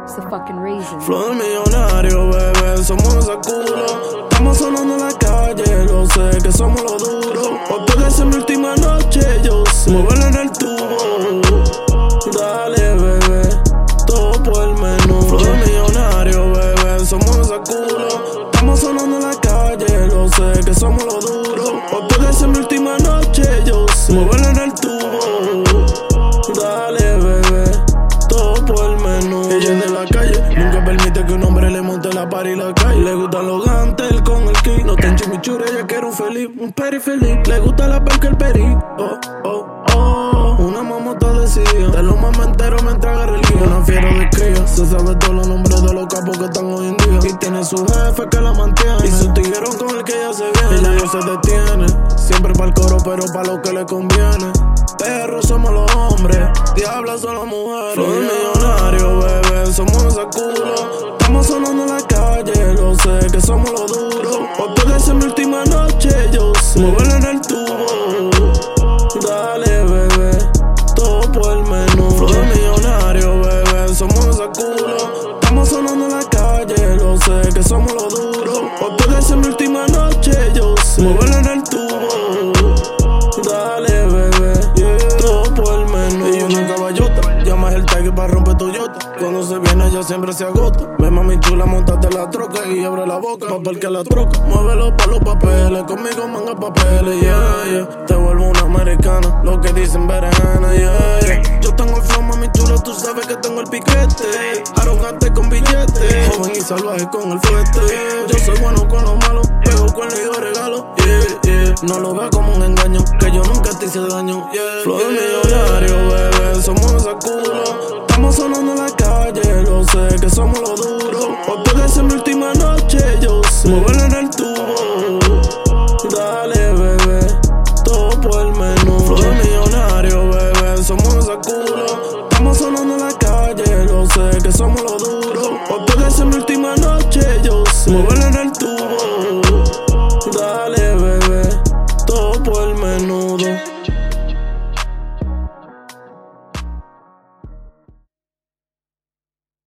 It's the fucking reason. Flow del millonario, bebé, somos esa culo. Estamos sonando en la calle, lo sé que somos los duros. Hoy puede ser mi última noche, yo sé. Moverla en el tubo. Dale, bebé, todo por el menú. Flow del millonario, bebé, somos esa culo. Estamos sonando en la calle, lo sé que somos los duros. Hoy puede ser mi última noche, yo sé. Moverla en el tubo. Dale, bebé, todo por el menú. Ella es de la calle, nunca permite que un hombre le monte la par y la calle. Le gustan los gantel con el kick. No ten chimichurri, ella quiere un feliz, un peri feliz. Le gusta la perca, el peri. Oh, oh, oh. Una mamota decía, te lo mama entero mientras agarra el guía. Una fiera de cría, se sabe todos los nombres de los capos que están hoy en día. Y tiene su jefe que la mantiene, y su tiguerón con el que ella se viene. Ella no se detiene, siempre pa'l coro pero pa' lo que le conviene. Perros somos los hombres, diablas son las mujeres. Flow del millonario, bebé, somos esa culo. Estamos sonando en la calle, lo sé que somos los duros. Hoy puede ser mi última noche, yo sé. Moverla en el tubo. Dale, bebé, todo por el menú. Flow del millonario, bebé, somos esa culo. Estamos sonando en la calle, lo sé que somos los duros. Hoy puede ser mi última noche, yo sé. Moverla en el tubo. Dale, bebé, todo por el menú. Y una caballota, llamas el Tiger para romper tu yota. Cuando se viene ella siempre se agota. Ve mami chula, montate la troca y abre la boca pa' parquear la troca. Muévelo pa' los papeles, conmigo manga papeles, yeah, yeah. Te vuelvo una americana, lo que dicen berenjena, yeah, yeah. Yo tengo el flow, mami chula, tú sabes que tengo el piquete. Arrogante con billete, joven y salvaje con el fuerte. Yo soy bueno con los malos, pego con el y regalo, yeah, yeah. No lo veas como un engaño, que yo nunca te hice daño, yeah. Flow del millonario, bebé, somos esa culo. Estamos sonando en la calle, lo sé que somos los duros. Hoy puede ser mi última noche, yo sé. Moverla en el tubo. Dale, bebé, todo por el menú. Flow del millonario, bebé, somos esa culo. Estamos sonando en la calle, lo sé que somos los duros. Hoy puede ser mi última noche, yo sé. Moverla en el